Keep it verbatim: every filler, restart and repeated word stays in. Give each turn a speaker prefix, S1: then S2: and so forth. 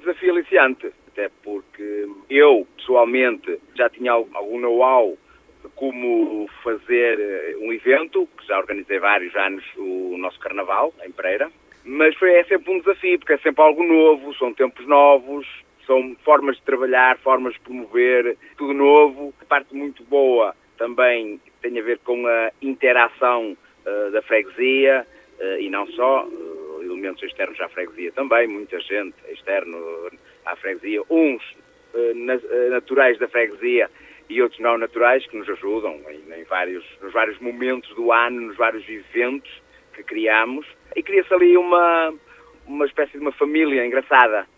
S1: desafio aliciante, até porque eu, pessoalmente, já tinha algum know-how de como fazer um evento, que já organizei vários anos o nosso Carnaval, em Pereira, mas foi, é sempre um desafio, porque é sempre algo novo, são tempos novos, são formas de trabalhar, formas de promover, tudo novo. A parte muito boa também tem a ver com a interação uh, da freguesia, uh, e não só, uh, elementos externos à freguesia também, muita gente externo à freguesia, uns uh, na, uh, naturais da freguesia e outros não naturais, que nos ajudam em, em vários, nos vários momentos do ano, nos vários eventos que criamos. E cria-se ali uma, uma espécie de uma família engraçada.